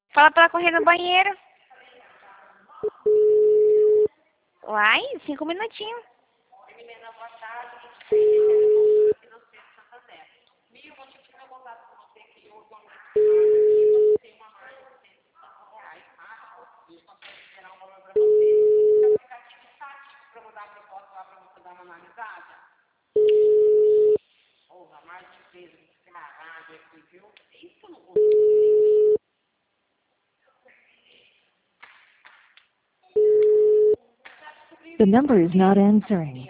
Fala pra ela correr no banheiro. Uai, 5 minutinhos. The number is not answering.